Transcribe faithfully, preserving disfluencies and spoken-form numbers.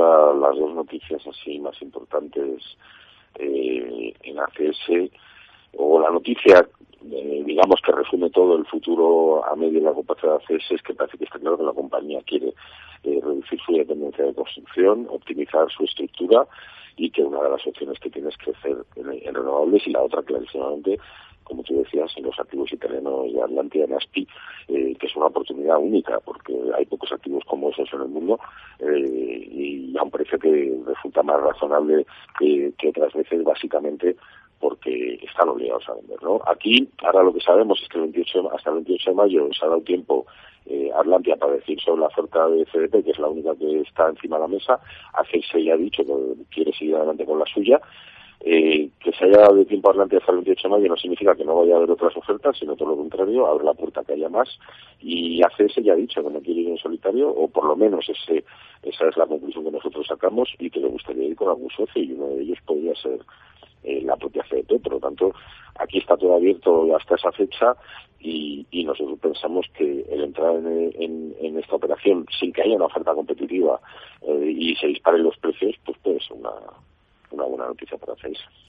ahora las dos noticias así más importantes eh, en A C S, o la noticia, eh, digamos, que resume todo el futuro a medio y largo plazo de A C S, es que parece que está claro que la compañía quiere eh, reducir su dependencia de construcción, optimizar su estructura, y que una de las opciones que tiene es crecer en, en renovables, y la otra, clarísimamente, como tú decías, en los activos italianos de Atlantia, en ASPI, eh, que es una oportunidad única, porque hay pocos activos como esos en el mundo, eh, y a un precio que resulta más razonable que, que otras veces, básicamente porque están obligados a vender, ¿no? Aquí, ahora lo que sabemos es que el veintiocho, hasta el veintiocho de mayo se ha dado tiempo eh, Atlantia para decir sobre la oferta de C D P, que es la única que está encima de la mesa. A C S ya ha dicho que quiere seguir adelante con la suya. Eh, que se haya dado tiempo a Atlantia hasta el veintiocho de mayo no significa que no vaya a haber otras ofertas, sino todo lo contrario, abre la puerta que haya más. Y A C S ya ha dicho que no quiere ir en solitario, o por lo menos ese, esa es la conclusión que nosotros sacamos, y que le gustaría ir con algún socio, y uno de ellos podría ser eh, la propia C D P. Por lo tanto, aquí está todo abierto hasta esa fecha, y, y nosotros pensamos que el entrar en, en, en esta operación sin que haya una oferta competitiva eh, y se disparen los precios, pues puede ser una, una buena noticia para A C S.